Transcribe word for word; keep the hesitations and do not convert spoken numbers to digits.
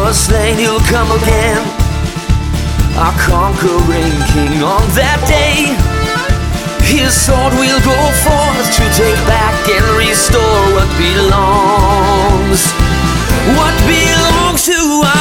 was slain, he'll come again, a conquering king on that day. His sword will go forth to take back and restore what belongs, what belongs to us.